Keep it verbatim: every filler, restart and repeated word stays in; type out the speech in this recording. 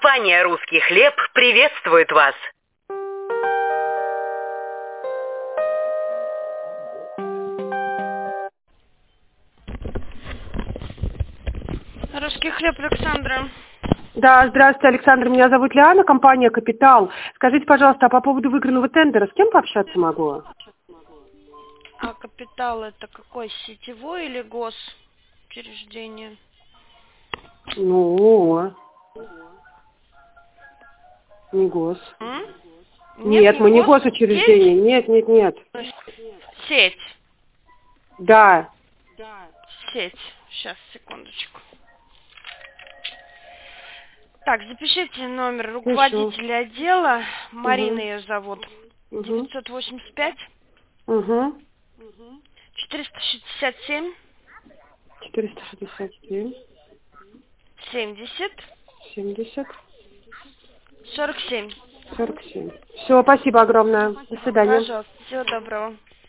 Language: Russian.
Компания «Русский хлеб» приветствует вас. Русский хлеб, Александра. Да, здравствуйте, Александр. Меня зовут Лиана, компания «Капитал». Скажите, пожалуйста, а по поводу выигранного тендера с кем пообщаться могу? А «Капитал» это какой, сетевой или госучреждение? Ну, не гос. М? Нет, Нет, не мы не гос. госучреждение. Сеть? Нет, нет, нет. Сеть. Да. Сеть. Сейчас, секундочку. Так, запишите номер руководителя отдела. Марина Угу. ее зовут. Угу. девятьсот восемьдесят пять Угу. четыреста шестьдесят семь четыреста шестьдесят семь. семьдесят семьдесят. сорок семь. сорок семь. Все, спасибо огромное. До свидания. Пожалуйста, всего доброго.